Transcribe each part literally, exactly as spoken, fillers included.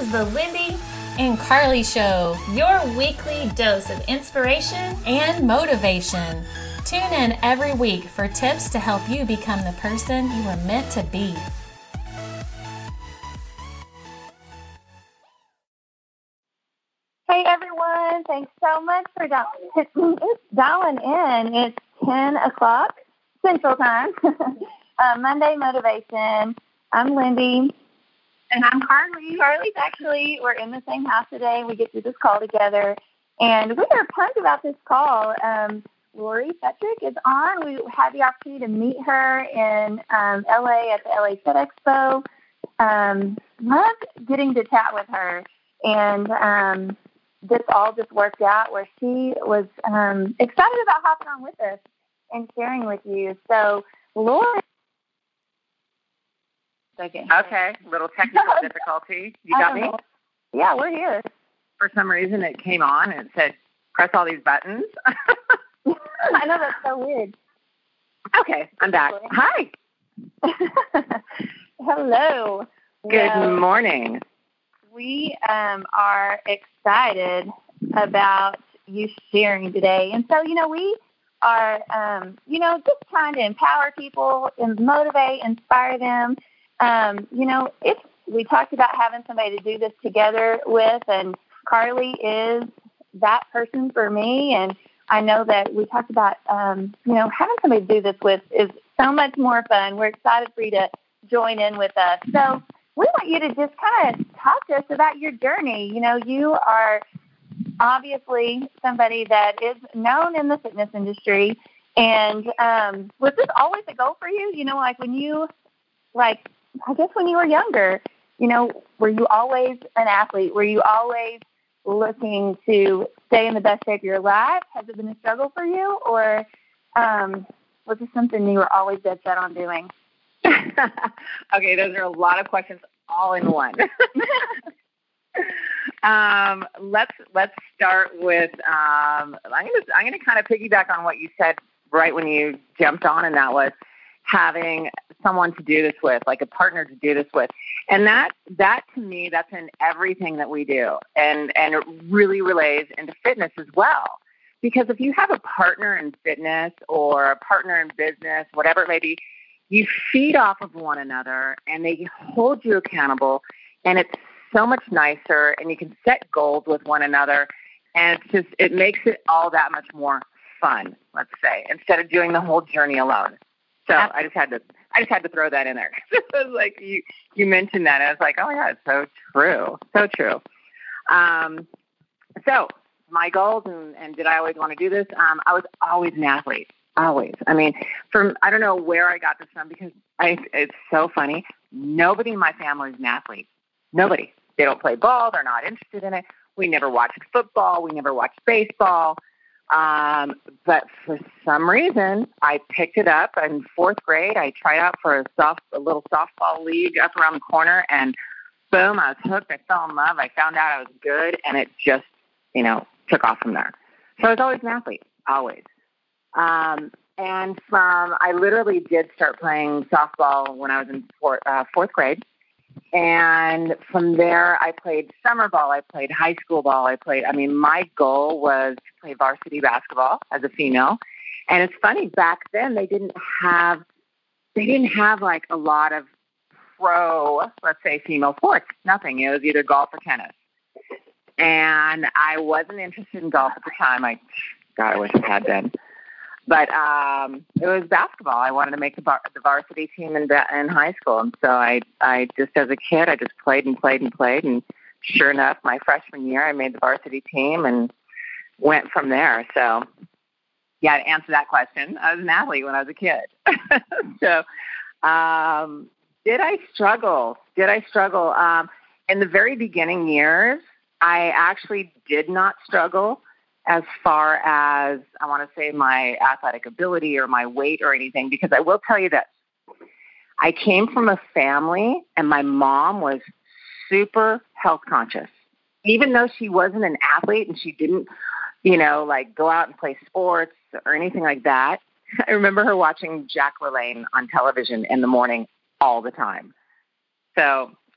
is the Lindy and Carly Show, your weekly dose of inspiration and motivation. Tune in every week for tips to help you become the person you were meant to be. Hey everyone, thanks so much for dialing, dialing in. It's ten o'clock Central Time, uh, Monday Motivation. I'm Lindy. And I'm Carly. Carly's actually, we're in the same house today. We get to this call together. And we are pumped about this call. Um, Lori Fetrick is on. We had the opportunity to meet her in um, L A at the L A Fit Expo. Um, loved getting to chat with her. And um, this all just worked out where she was um, excited about hopping on with us and sharing with you. So, Lori. Okay. Okay. Little technical difficulty. You got me? Yeah, we're here. For some reason, it came on and it said, press all these buttons. I know, that's so weird. Okay, I'm back. Hi. Hello. Good well, morning. We um, are excited about you sharing today. And so, you know, we are, um, you know, just trying to empower people and motivate, inspire them. Um, you know, if we talked about having somebody to do this together with, and Carly is that person for me. And I know that we talked about, um, you know, having somebody to do this with is so much more fun. We're excited for you to join in with us. So we want you to just kind of talk to us about your journey. You know, you are obviously somebody that is known in the fitness industry. And um, was this always a goal for you? You know, like when you, like, I guess when you were younger, you know, were you always an athlete? Were you always looking to stay in the best shape of your life? Has it been a struggle for you? Or um, was it something you were always dead set on doing? Okay, those are a lot of questions all in one. um, let's let's start with, um, I'm going to I'm going to kind of piggyback on what you said right when you jumped on, and that was having someone to do this with, like a partner to do this with. And that, that to me, that's in everything that we do. And, and it really relays into fitness as well. Because if you have a partner in fitness or a partner in business, whatever it may be, you feed off of one another and they hold you accountable. And it's so much nicer, and you can set goals with one another. And it's just, it makes it all that much more fun, let's say, instead of doing the whole journey alone. So I just had to, I just had to throw that in there. It was like you, you mentioned that, and I was like, oh yeah, it's so true, so true. Um, so my goals, and, and did I always want to do this? Um, I was always an athlete, always. I mean, from I don't know where I got this from, because I, it's so funny. Nobody in my family is an athlete. Nobody. They don't play ball. They're not interested in it. We never watched football. We never watched baseball. Um, but for some reason, I picked it up in fourth grade. I tried out for a soft, a little softball league up around the corner, and boom, I was hooked. I fell in love. I found out I was good, and it just, you know, took off from there. So I was always an athlete, always. Um, and from, I literally did start playing softball when I was in four, uh, fourth grade. And from there, I played summer ball. I played high school ball. I played, I mean, my goal was to play varsity basketball as a female. And it's funny, back then they didn't have, they didn't have like a lot of pro, let's say, female sports. Nothing. It was either golf or tennis. And I wasn't interested in golf at the time. I, God, I wish I had been. But um, it was basketball. I wanted to make the, bar- the varsity team in, in high school. And so I, I just, as a kid, I just played and played and played. And sure enough, my freshman year, I made the varsity team and went from there. So, yeah, to answer that question, I was an athlete when I was a kid. so um, did I struggle? Did I struggle? Um, in the very beginning years, I actually did not struggle as far as, I want to say, my athletic ability or my weight or anything, because I will tell you that I came from a family, and my mom was super health conscious. Even though she wasn't an athlete and she didn't, you know, like go out and play sports or anything like that, I remember her watching Jack LaLanne on television in the morning all the time. So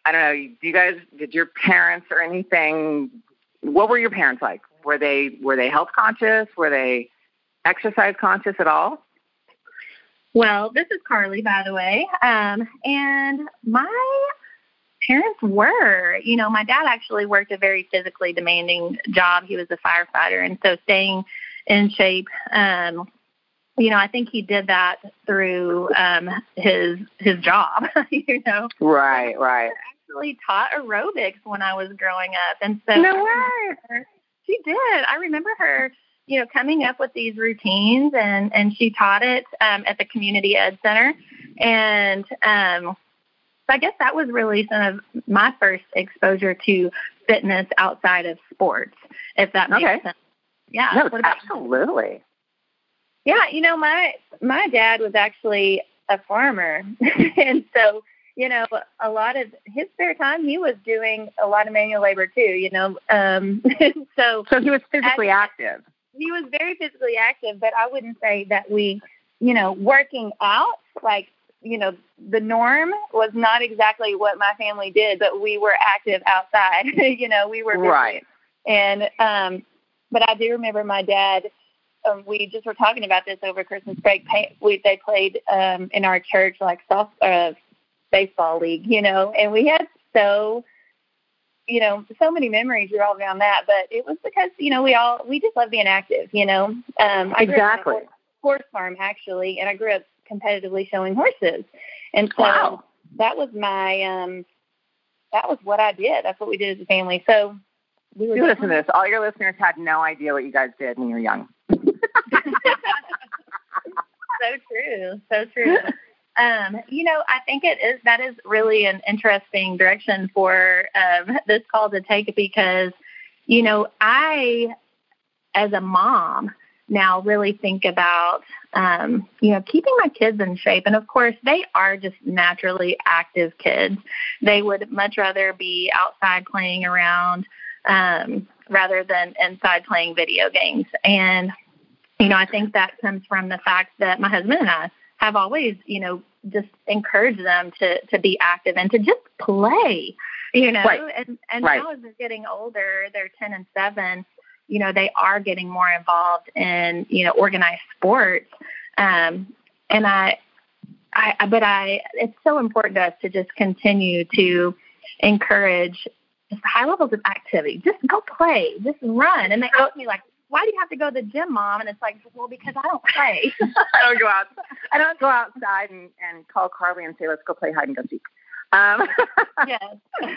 I don't know, do you guys, did your parents or anything, what were your parents like? Were they, were they health conscious? Were they exercise conscious at all? Well, this is Carly, by the way. Um, and my parents were, you know, my dad actually worked a very physically demanding job. He was a firefighter. And so staying in shape, um, you know, I think he did that through um, his his job, you know. Right, right. He actually taught aerobics when I was growing up. And so no way. She did. I remember her, you know, coming up with these routines, and, and she taught it um, at the Community Ed Center. And um, so I guess that was really some of my first exposure to fitness outside of sports, if that makes okay. sense. Yeah. No, what about absolutely. you? Yeah, you know, my my dad was actually a farmer. And so, you know, a lot of his spare time, he was doing a lot of manual labor too, you know. Um, so, so he was physically as, active. He was very physically active, but I wouldn't say that we, you know, working out, like, you know, the norm was not exactly what my family did, but we were active outside. you know, we were busy. Right. And, um, but I do remember my dad, um, we just were talking about this over Christmas break. Pay, we, they played um, in our church, like soft, uh, baseball league, you know, and we had so, you know, so many memories revolving around that. But it was because, you know, we all, we just love being active, you know. Um, I exactly. grew up on a horse farm, actually, and I grew up competitively showing horses. And so wow. that was my, um, that was what I did. That's what we did as a family. So we were. You listen to this. All your listeners had no idea what you guys did when you were young. So true. So true. Um, you know, I think it is, that is really an interesting direction for um, this call to take, because, you know, I, as a mom, now really think about, um, you know, keeping my kids in shape. And of course, they are just naturally active kids. They would much rather be outside playing around um, rather than inside playing video games. And, you know, I think that comes from the fact that my husband and I have always, you know, just encouraged them to, to be active and to just play, you know. Right. And, and right. now as they're getting older, they're ten and seven, you know, they are getting more involved in, you know, organized sports. Um, and I, I, but I, it's so important to us to just continue to encourage just high levels of activity. Just go play, just run. And they ask me, like, why do you have to go to the gym, Mom? And it's like, well, because I don't play. I don't go out. I don't go outside and, and call Carly and say, let's go play hide and go seek. Um, yes.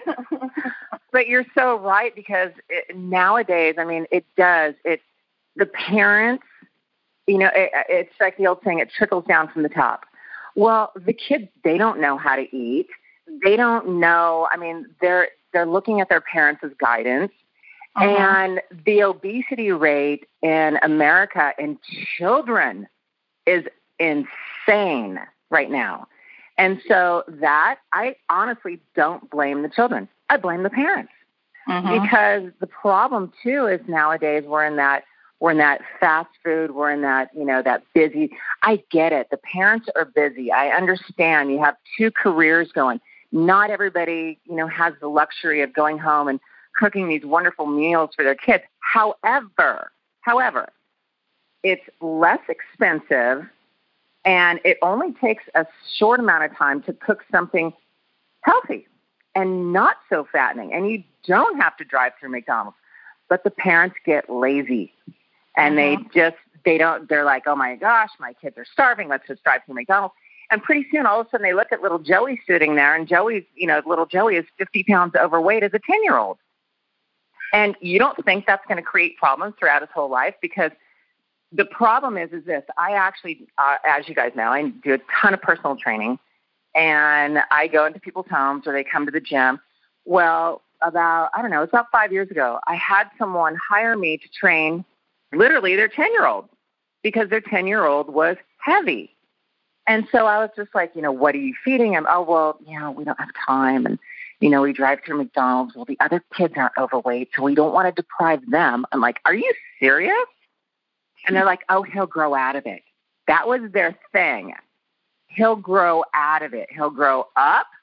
But you're so right, because it, nowadays, I mean, it does. It the parents, you know, it, it's like the old saying, it trickles down from the top. Well, the kids, they don't know how to eat. They don't know. I mean, they're they're looking at their parents' as guidance. Uh-huh. And the obesity rate in America in children is insane right now. And so that, I honestly don't blame the children. I blame the parents. Uh-huh. Because the problem too is nowadays we're in that we're in that fast food, we're in that, you know, that busy. I get it. The parents are busy. I understand. You have two careers going. Not everybody, you know, has the luxury of going home and cooking these wonderful meals for their kids. However, however, it's less expensive, and it only takes a short amount of time to cook something healthy and not so fattening. And you don't have to drive through McDonald's. But the parents get lazy, and uh-huh. they just, they don't, they're like, oh my gosh, my kids are starving. Let's just drive through McDonald's. And pretty soon, all of a sudden, they look at little Joey sitting there, and Joey's, you know, little Joey is fifty pounds overweight as a ten-year-old. And you don't think that's going to create problems throughout his whole life, because the problem is, is this. I actually, uh, as you guys know, I do a ton of personal training, and I go into people's homes or they come to the gym. Well, about, I don't know, it's about five years ago, I had someone hire me to train literally their ten-year-old, because their ten-year-old was heavy. And so I was just like, you know, what are you feeding him? Oh, well, you know, we don't have time. And, you know, we drive through McDonald's. Well, the other kids aren't overweight, so we don't want to deprive them. I'm like, are you serious? And they're like, oh, he'll grow out of it. That was their thing. He'll grow out of it. He'll grow up,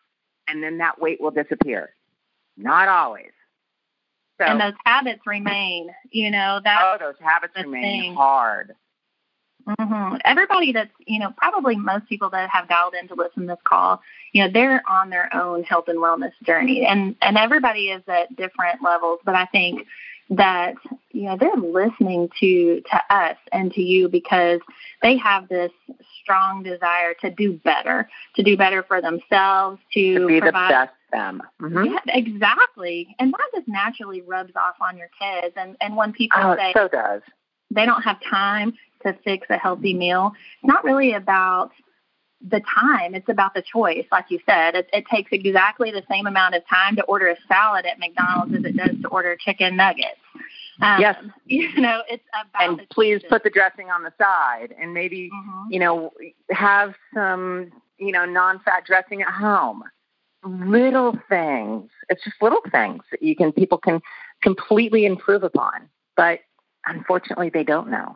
and then that weight will disappear. Not always. So, and those habits remain, you know, that. Oh, those habits remain thing. hard. Mm-hmm. Everybody that's, you know, probably most people that have dialed in to listen to this call, you know, they're on their own health and wellness journey. And, and everybody is at different levels. But I think that, you know, they're listening to, to us and to you because they have this strong desire to do better, to do better for themselves, to, to be provide, the best them. Mm-hmm. Yeah, exactly. And that just naturally rubs off on your kids. And, and when people oh, say it so does. they don't have time to fix a healthy meal, it's not really about the time. It's about the choice. Like you said, it, it takes exactly the same amount of time to order a salad at McDonald's as it does to order chicken nuggets. Um, yes. You know, it's about And the please choices. put the dressing on the side and maybe, Mm-hmm. you know, have some, you know, non-fat dressing at home. Little things. It's just little things that you can, people can completely improve upon. But unfortunately, they don't know.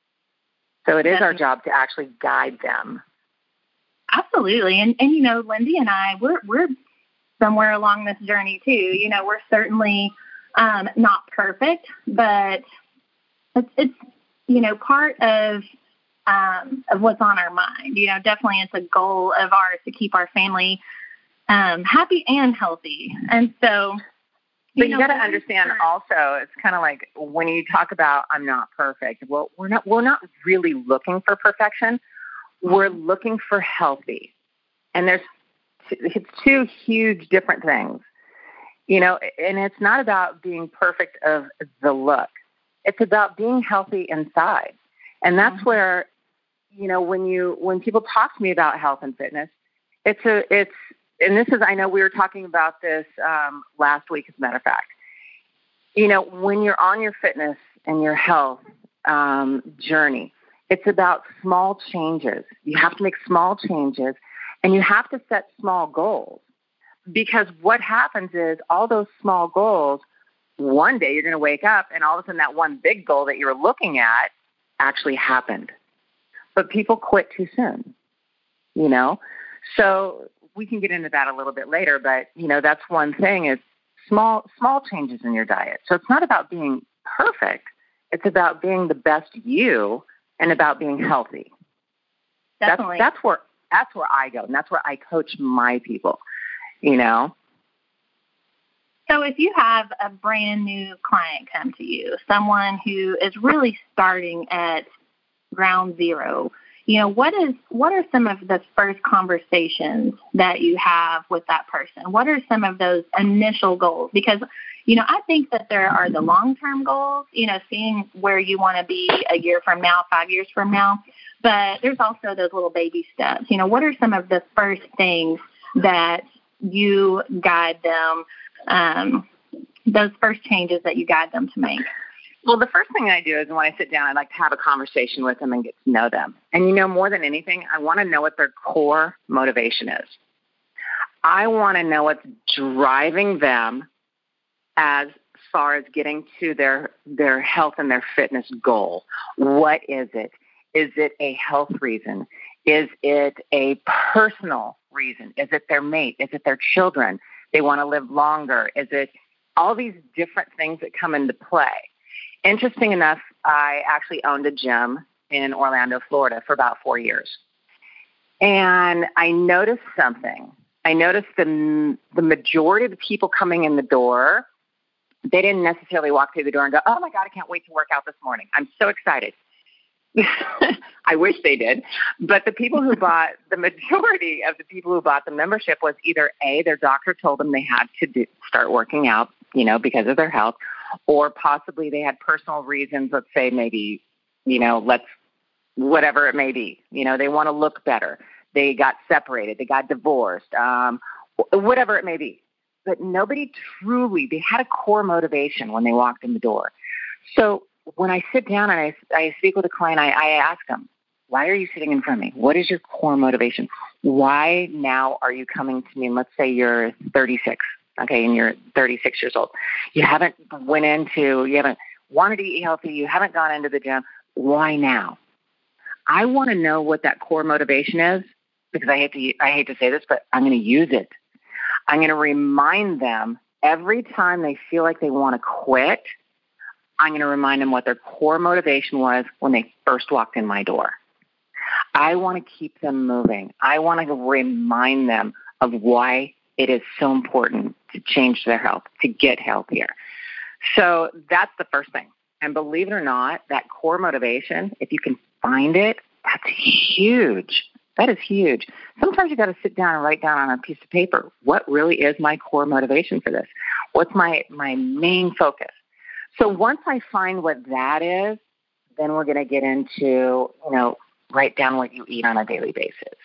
So it is our job to actually guide them. Absolutely. And, and, you know, Lindy and I, we're, we're somewhere along this journey too. You know, we're certainly um, not perfect, but it's, it's, you know, part of, um, of what's on our mind. You know, definitely it's a goal of ours to keep our family um, happy and healthy. And so, But you, you know, got to understand sure. also, it's kind of like when you talk about I'm not perfect. Well, we're not. We're not really looking for perfection. We're looking for healthy, and there's it's two huge different things, you know. And it's not about being perfect of the look. It's about being healthy inside, and that's mm-hmm. where, you know, when you when people talk to me about health and fitness, it's a it's. And this is, I know we were talking about this um, last week, as a matter of fact. You know, when you're on your fitness and your health um, journey, it's about small changes. You have to make small changes, and you have to set small goals. Because what happens is all those small goals, one day you're going to wake up, and all of a sudden that one big goal that you were looking at actually happened. But people quit too soon, you know? So we can get into that a little bit later, but, you know, that's one thing is small, small changes in your diet. So it's not about being perfect. It's about being the best you and about being healthy. Definitely. That's, that's where, that's where I go. And that's where I coach my people, you know? So if you have a brand new client come to you, someone who is really starting at ground zero, you know, what is what are some of the first conversations that you have with that person? What are some of those initial goals? Because, you know, I think that there are the long-term goals, you know, seeing where you want to be a year from now, five years from now. But there's also those little baby steps. You know, what are some of the first things that you guide them, um, those first changes that you guide them to make? Well, the first thing I do is when I sit down, I like to have a conversation with them and get to know them. And, you know, more than anything, I want to know what their core motivation is. I want to know what's driving them as far as getting to their, their health and their fitness goal. What is it? Is it a health reason? Is it a personal reason? Is it their mate? Is it their children? They want to live longer? Is it all these different things that come into play? Interesting enough, I actually owned a gym in Orlando, Florida for about four years. And I noticed something. I noticed the, the majority of the people coming in the door, they didn't necessarily walk through the door and go, oh, my God, I can't wait to work out this morning. I'm so excited. I wish they did. But the people who bought, the majority of the people who bought the membership was either A, their doctor told them they had to do, start working out, you know, because of their health, or possibly they had personal reasons, let's say maybe, you know, let's, whatever it may be. You know, they want to look better. They got separated. They got divorced, um, whatever it may be. But nobody truly, they had a core motivation when they walked in the door. So when I sit down and I, I speak with a client, I, I ask them, why are you sitting in front of me? What is your core motivation? Why now are you coming to me? And let's say you're thirty-six. Okay, and you're thirty-six years old. You haven't went into, you haven't wanted to eat healthy, you haven't gone into the gym. Why now? I want to know what that core motivation is, because I hate to, I hate to say this, but I'm going to use it. I'm going to remind them every time they feel like they want to quit, I'm going to remind them what their core motivation was when they first walked in my door. I want to keep them moving. I want to remind them of why it is so important to change their health, to get healthier. So that's the first thing. And believe it or not, that core motivation, if you can find it, that's huge. That is huge. Sometimes you got to sit down and write down on a piece of paper, what really is my core motivation for this? What's my, my main focus? So once I find what that is, then we're going to get into, you know, write down what you eat on a daily basis.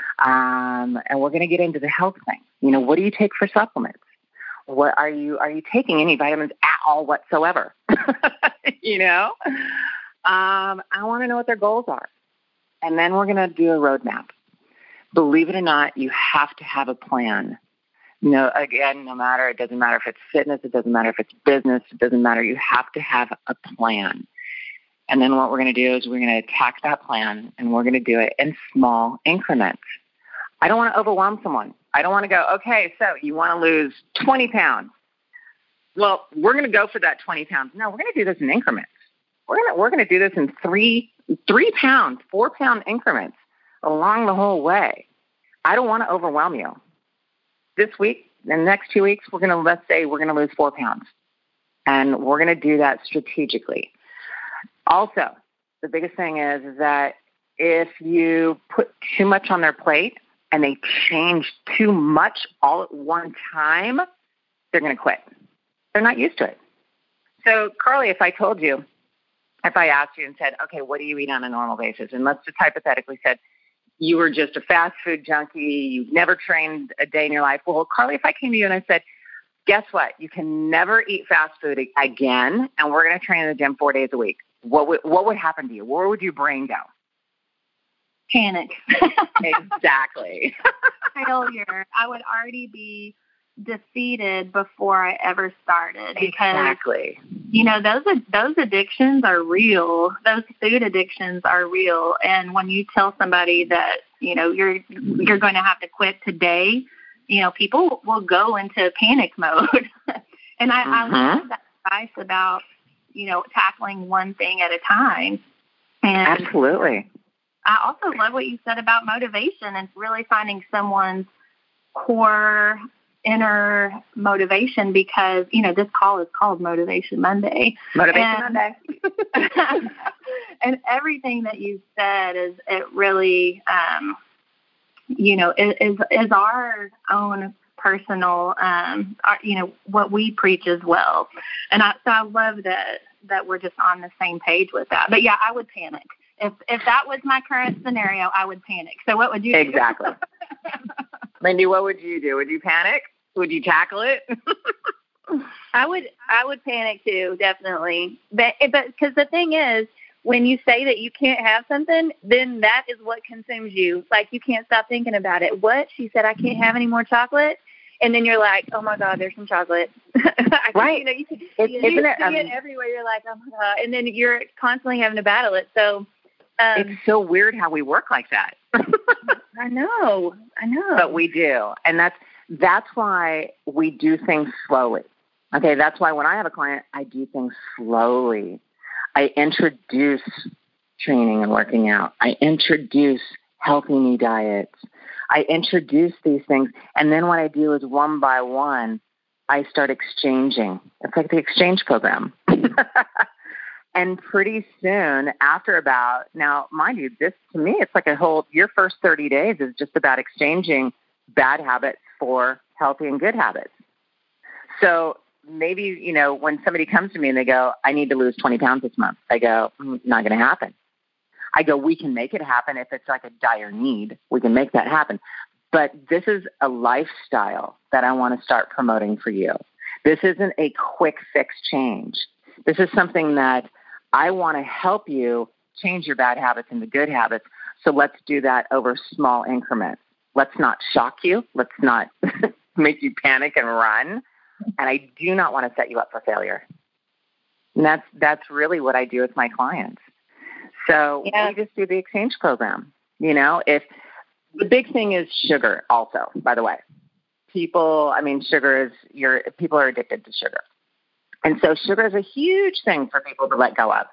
Um, and we're going to get into the health thing. You know, what do you take for supplements? What are you, are you taking any vitamins at all whatsoever? You know, um, I want to know what their goals are. And then we're going to do a roadmap. Believe it or not, you have to have a plan. No, again, no matter, it doesn't matter if it's fitness, it doesn't matter if it's business, it doesn't matter. You have to have a plan. And then what we're going to do is we're going to attack that plan, and we're going to do it in small increments. I don't want to overwhelm someone. I don't want to go, okay, so you want to lose twenty pounds. Well, we're going to go for that twenty pounds. No, we're going to do this in increments. We're going to, we're going to do this in three, three pound, four pound increments along the whole way. I don't want to overwhelm you. This week, in the next two weeks, we're going to, let's say we're going to lose four pounds. And we're going to do that strategically. Also, the biggest thing is that if you put too much on their plate and they change too much all at one time, they're going to quit. They're not used to it. So, Carly, if I told you, if I asked you and said, okay, what do you eat on a normal basis? And let's just hypothetically said, you were just a fast food junkie, you've never trained a day in your life. Well, Carly, if I came to you and I said, guess what? You can never eat fast food again, and we're going to train in the gym four days a week. What would, what would happen to you? Where would your brain go? Panic. Exactly. Failure. I would already be defeated before I ever started. Because, exactly. You know, those those addictions are real. Those food addictions are real. And when you tell somebody that, you know, you're you're going to have to quit today, you know, people will go into panic mode. And I, mm-hmm. I love that advice about, you know, tackling one thing at a time. And absolutely. I also love what you said about motivation and really finding someone's core inner motivation, because, you know, this call is called Motivation Monday. Motivation and, Monday. And everything that you said is, it really, um, you know, is, is our own personal, um, our, you know, what we preach as well. And I, so I love that, that we're just on the same page with that. But yeah, I would panic. If if that was my current scenario, I would panic. So what would you do? Exactly. Mindy, what would you do? Would you panic? Would you tackle it? I would I would panic too, definitely. But but because the thing is, when you say that you can't have something, then that is what consumes you. Like, you can't stop thinking about it. What? She said I can't have any more chocolate? And then you're like, oh, my God, there's some chocolate. Right. You know, you, can, it, you, isn't you it, see um, it everywhere. You're like, oh, my God. And then you're constantly having to battle it. So um, it's so weird how we work like that. I know. I know. But we do. And that's that's why we do things slowly. Okay, that's why when I have a client, I do things slowly. I introduce training and working out. I introduce healthy new diets. I introduce these things, and then what I do is one by one, I start exchanging. It's like the exchange program. And pretty soon after about, now, mind you, this to me, it's like a whole, your first thirty days is just about exchanging bad habits for healthy and good habits. So maybe, you know, when somebody comes to me and they go, I need to lose twenty pounds this month, I go, mm, not going to happen. I go, we can make it happen if it's like a dire need. We can make that happen. But this is a lifestyle that I want to start promoting for you. This isn't a quick fix change. This is something that I want to help you change your bad habits into good habits. So let's do that over small increments. Let's not shock you. Let's not make you panic and run. And I do not want to set you up for failure. And that's, that's really what I do with my clients. So yeah. We just do the exchange program. You know, if the big thing is sugar also, by the way. people, I mean, sugar is, your people are addicted to sugar. And so sugar is a huge thing for people to let go of.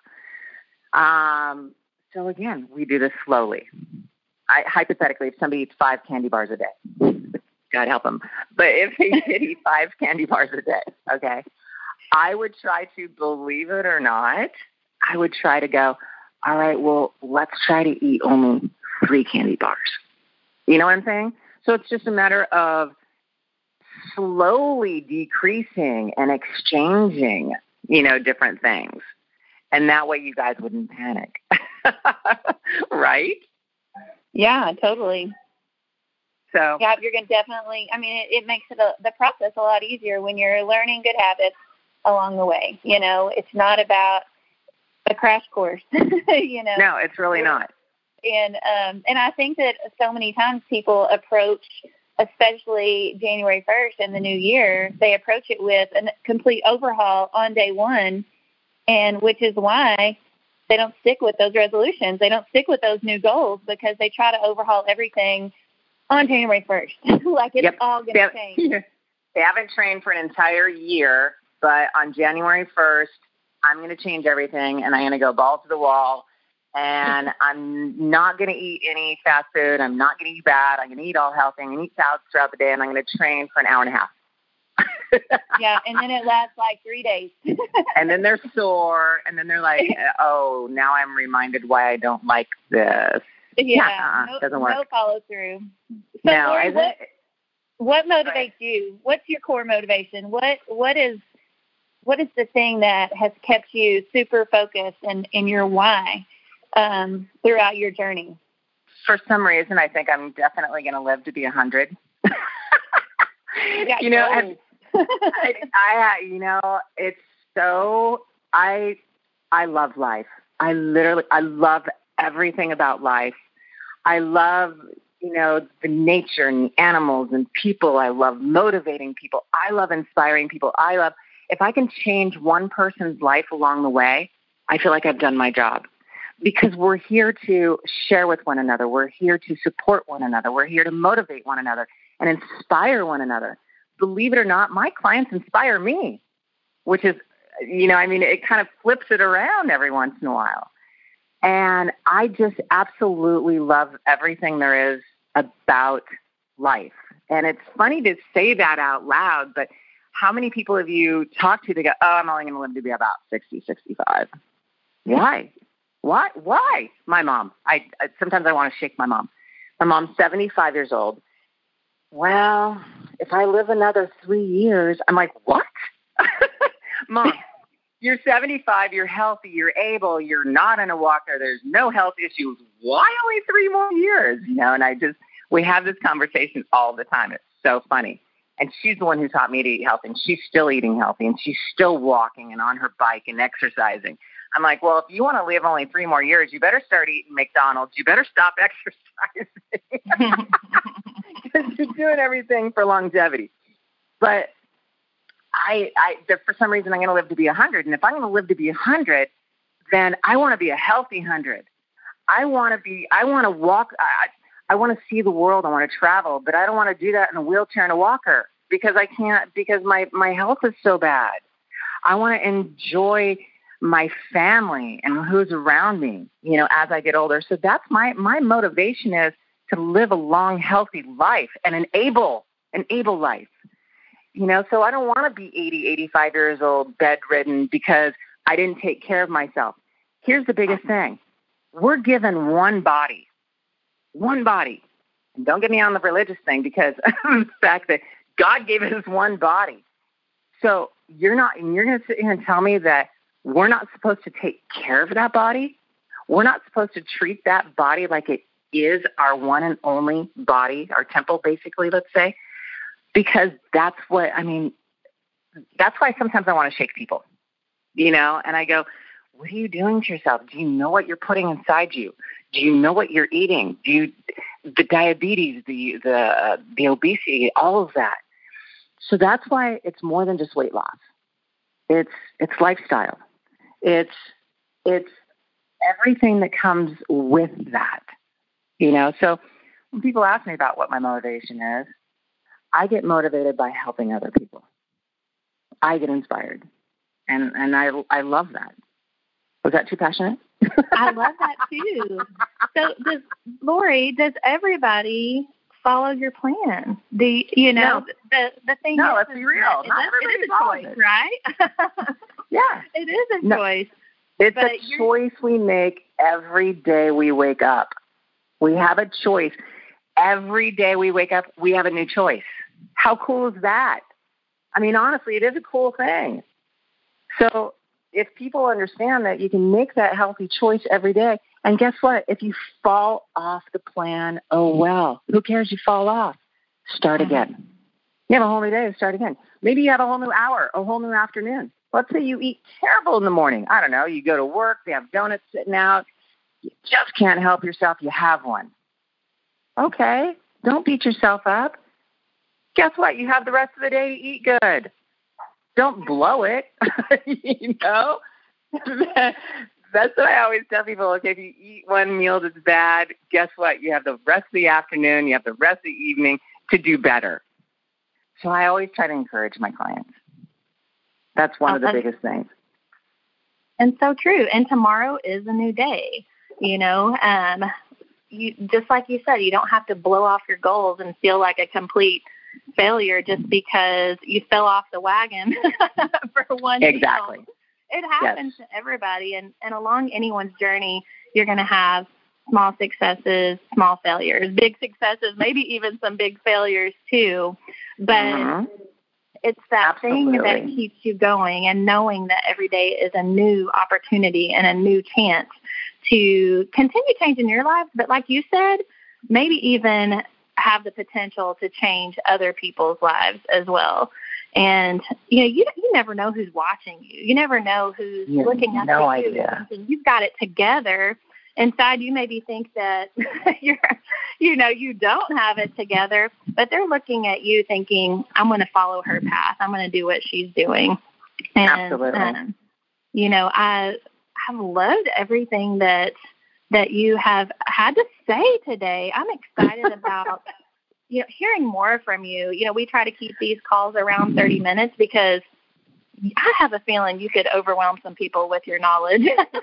Um, so again, we do this slowly. I, hypothetically, if somebody eats five candy bars a day, God help them. But if they did eat five candy bars a day, okay, I would try to, believe it or not, I would try to go, all right, well, let's try to eat only three candy bars. You know what I'm saying? So it's just a matter of slowly decreasing and exchanging, you know, different things. And that way you guys wouldn't panic. Right? Yeah, totally. So yeah, you're going to definitely, I mean, it, it makes it a, the process a lot easier when you're learning good habits along the way. You know, it's not about a crash course, you know. No, it's really not. And um, and I think that so many times people approach, especially January first and the new year, they approach it with a complete overhaul on day one, and which is why they don't stick with those resolutions. They don't stick with those new goals because they try to overhaul everything on January first. Like it's yep. all going to change. They haven't trained for an entire year, but on January first, I'm going to change everything, and I'm going to go balls to the wall. And I'm not going to eat any fast food. I'm not going to eat bad. I'm going to eat all healthy. I'm going to eat salads throughout the day, and I'm going to train for an hour and a half. Yeah, and then it lasts like three days. And then they're sore, and then they're like, oh, now I'm reminded why I don't like this. Yeah, uh-uh, no, doesn't work. No follow through. So, no, Lori, what, it, what motivates right. you? What's your core motivation? What What is what is the thing that has kept you super focused and in your why um, throughout your journey? For some reason, I think I'm definitely going to live to be a hundred. You, you know, and I, I, you know, it's so, I, I love life. I literally, I love everything about life. I love, you know, the nature and the animals and people. I love motivating people. I love inspiring people. I love, if I can change one person's life along the way, I feel like I've done my job. Because we're here to share with one another. We're here to support one another. We're here to motivate one another and inspire one another. Believe it or not, my clients inspire me, which is, you know, I mean, it kind of flips it around every once in a while. And I just absolutely love everything there is about life. And it's funny to say that out loud, but how many people have you talked to that go, oh, I'm only going to live to be about sixty, sixty-five? Why? Why? Why? My mom. I, I sometimes I want to shake my mom. My mom's seventy-five years old. Well, if I live another three years, I'm like, what? Mom, you're seventy-five, you're healthy, you're able, you're not in a walker, there's no health issues. Why only three more years? You know, and I just, we have this conversation all the time. It's so funny. And she's the one who taught me to eat healthy, and she's still eating healthy, and she's still walking and on her bike and exercising. I'm like, well, if you want to live only three more years, you better start eating McDonald's. You better stop exercising. Because you're doing everything for longevity. But I, I, for some reason, I'm going to live to be one hundred. And if I'm going to live to be one hundred, then I want to be a healthy one hundred. I want to be, I want to walk. I, I want to see the world. I want to travel. But I don't want to do that in a wheelchair and a walker because I can't, because my, my health is so bad. I want to enjoy my family and who's around me, you know, as I get older. So that's my, my motivation is to live a long, healthy life and an able, an able life, you know, so I don't want to be eighty, eighty-five years old, bedridden because I didn't take care of myself. Here's the biggest thing. We're given one body, one body. And don't get me on the religious thing because of the fact that God gave us one body. So you're not, and you're going to sit here and tell me that we're not supposed to take care of that body. We're not supposed to treat that body like it is our one and only body, our temple, basically, let's say, because that's what, I mean, that's why sometimes I want to shake people, you know, and I go, what are you doing to yourself? Do you know what you're putting inside you? Do you know what you're eating? Do you, the diabetes, the, the, uh, the obesity, all of that. So that's why it's more than just weight loss. It's, it's lifestyle. It's, it's everything that comes with that, you know? So when people ask me about what my motivation is, I get motivated by helping other people. I get inspired. And and I I love that. Was that too passionate? I love that too. So does Lori, does everybody follow your plan? Do you, you know no. the the thing No, is, let's be real. Not everybody it is a follows choice, it. right? Yeah. It is a No. choice. It's But a you're- choice we make every day we wake up. We have a choice. Every day we wake up, we have a new choice. How cool is that? I mean, honestly, it is a cool thing. So if people understand that you can make that healthy choice every day, and guess what? If you fall off the plan, oh, well, who cares? You fall off. Start Mm-hmm. again. You have a whole new day to start again. Maybe you have a whole new hour, a whole new afternoon. Let's say you eat terrible in the morning. I don't know. You go to work, they have donuts sitting out. You just can't help yourself. You have one. Okay. Don't beat yourself up. Guess what? You have the rest of the day to eat good. Don't blow it. You know? That's what I always tell people. Okay, if you eat one meal that's bad, guess what? You have the rest of the afternoon, you have the rest of the evening to do better. So I always try to encourage my clients. That's one Oh, of the that's- biggest things. And so true. And tomorrow is a new day. You know, um, you just like you said, you don't have to blow off your goals and feel like a complete failure just because you fell off the wagon for one Exactly. meal. It happens yes. to everybody, and, and along anyone's journey, you're going to have small successes, small failures, big successes, maybe even some big failures too. But mm-hmm. it's that Absolutely. thing that keeps you going, and knowing that every day is a new opportunity and a new chance to continue changing your life. But like you said, maybe even have the potential to change other people's lives as well. And, you know, you you never know who's watching you. You never know who's yeah, looking at no you. idea. You've got it together. Inside, you maybe think that you're, you know, you don't have it together, but they're looking at you thinking, I'm going to follow her path. I'm going to do what she's doing. And, Absolutely. Um, you know, I have loved everything that that you have had to say today. I'm excited about you know, hearing more from you. You know, we try to keep these calls around thirty minutes because I have a feeling you could overwhelm some people with your knowledge.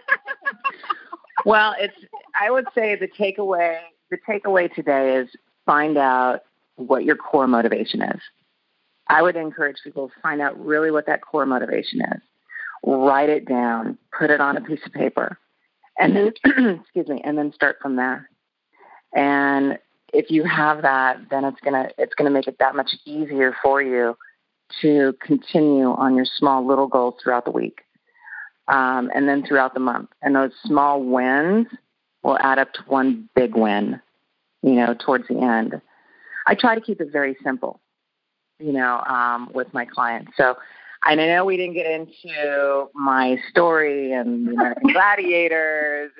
Well, it's, I would say the takeaway, the takeaway today is find out what your core motivation is. I would encourage people to find out really what that core motivation is. Write it down, put it on a piece of paper, and then, excuse me, and then start from there. And if you have that, then it's gonna it's gonna make it that much easier for you to continue on your small little goals throughout the week, um, and then throughout the month. And those small wins will add up to one big win, you know, towards the end. I try to keep it very simple, you know, um, with my clients. So I know we didn't get into my story and the American Gladiators.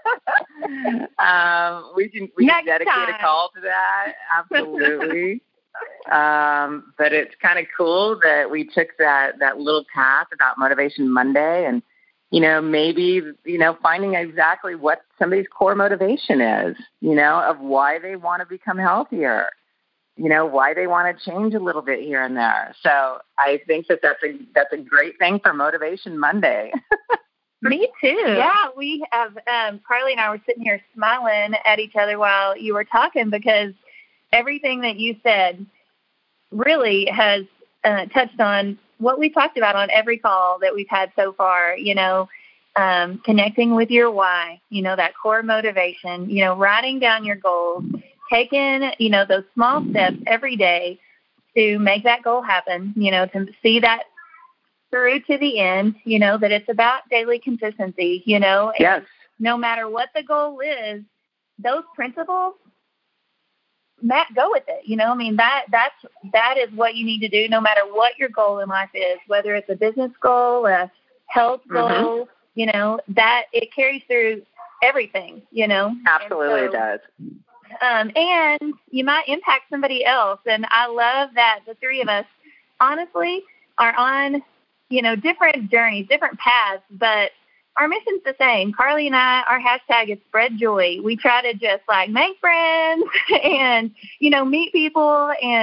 um, we can we can dedicate time. a call to that, absolutely. um, but it's kind of cool that we took that that little path about Motivation Monday, and you know maybe you know finding exactly what somebody's core motivation is, you know, of why they want to become healthier. You know, why they want to change a little bit here and there. So I think that that's a, that's a great thing for Motivation Monday. Me too. Yeah, we have, um, Carly and I were sitting here smiling at each other while you were talking, because everything that you said really has uh, touched on what we talked about on every call that we've had so far, you know, um, connecting with your why, you know, that core motivation, you know, writing down your goals, taking, you know, those small steps every day to make that goal happen, you know, to see that through to the end, you know, that it's about daily consistency, you know. And yes. No matter what the goal is, those principles, Matt, go with it. You know, I mean, that that's that is what you need to do no matter what your goal in life is, whether it's a business goal, a health goal, mm-hmm. you know, that it carries through everything, you know. Absolutely so, it does. Um, and you might impact somebody else. And I love that the three of us, honestly, are on, you know, different journeys, different paths, but our mission's the same. Carly and I, our hashtag is spread joy. We try to just like make friends and, you know, meet people and,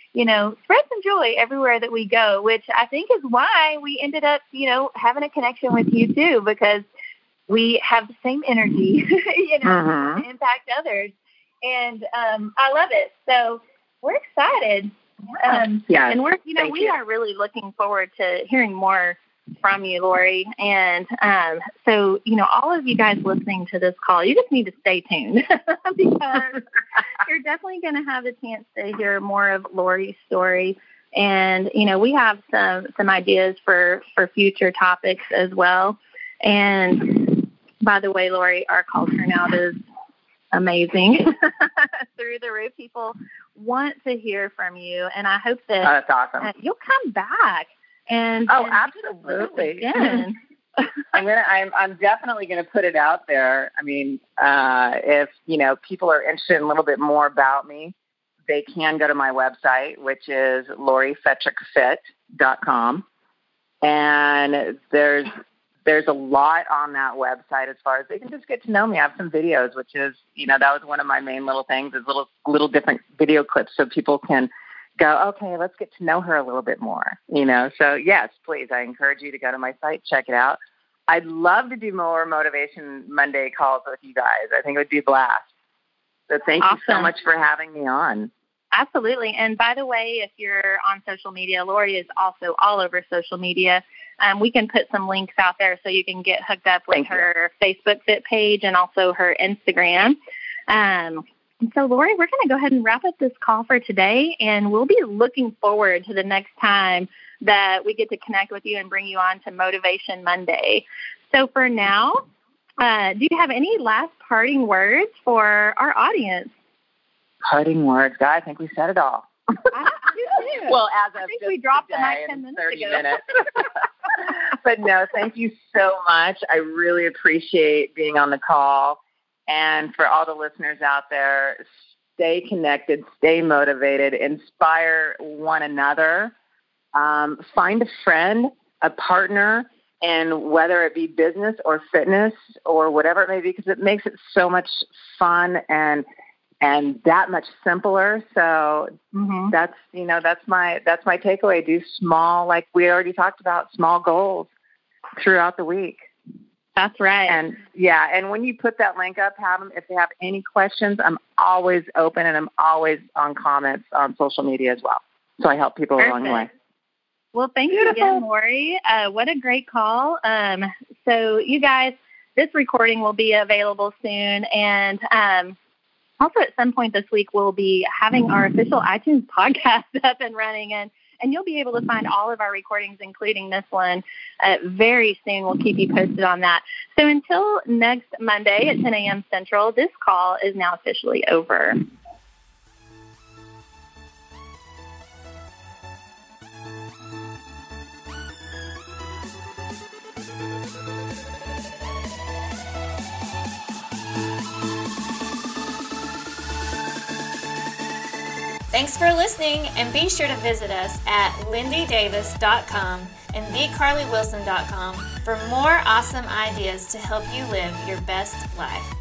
you know, spread some joy everywhere that we go, which I think is why we ended up, you know, having a connection with you too, because we have the same energy, you know, mm-hmm. to impact others. And um, I love it. So we're excited. Um, yeah. And we're, you know, Thank we you. are really looking forward to hearing more from you, Lori. And um, so, you know, all of you guys listening to this call, you just need to stay tuned because you're definitely going to have a chance to hear more of Lori's story. And, you know, we have some, some ideas for, for future topics as well. And by the way, Lori, our call turnout is amazing. Through the roof. People want to hear from you. And I hope that oh, that's awesome. uh, you'll come back. And oh, and absolutely. Again. I'm gonna. I'm. I'm definitely gonna put it out there. I mean, uh, if you know people are interested in a little bit more about me, they can go to my website, which is lori fetrick fit dot com, and there's there's a lot on that website as far as they can just get to know me. I have some videos, which is you know that was one of my main little things, is little little different video clips so people can go, okay, let's get to know her a little bit more, you know? So yes, please, I encourage you to go to my site, check it out. I'd love to do more Motivation Monday calls with you guys. I think it would be a blast. So thank awesome. you so much for having me on. Absolutely. And by the way, if you're on social media, Lori is also all over social media. Um, we can put some links out there so you can get hooked up with thank her you. Facebook Fit page and also her Instagram. Um, And so, Lori, we're going to go ahead and wrap up this call for today, and we'll be looking forward to the next time that we get to connect with you and bring you on to Motivation Monday. So for now, uh, do you have any last parting words for our audience? Parting words, God, I think we said it all. I do too. Well, as of I think just we dropped the today mic ten minutes thirty ago. minutes. But no, thank you so much. I really appreciate being on the call. And for all the listeners out there, stay connected, stay motivated, inspire one another. Um, find a friend, a partner, and whether it be business or fitness or whatever it may be, because it makes it so much fun and and that much simpler. So mm-hmm. that's you know that's my that's my takeaway. Do small, like we already talked about, small goals throughout the week. That's right. And yeah, and when you put that link up, have them, if they have any questions, I'm always open and I'm always on comments on social media as well. So I help people Perfect. along the way. Well, thank Beautiful. you again, Lori. Uh, what a great call. Um, so you guys, this recording will be available soon. And um, also at some point this week, we'll be having our official iTunes podcast up and running. And And you'll be able to find all of our recordings, including this one, uh, very soon. We'll keep you posted on that. So until next Monday at ten a.m. Central, this call is now officially over. Thanks for listening, and be sure to visit us at lindy davis dot com and the carly wilson dot com for more awesome ideas to help you live your best life.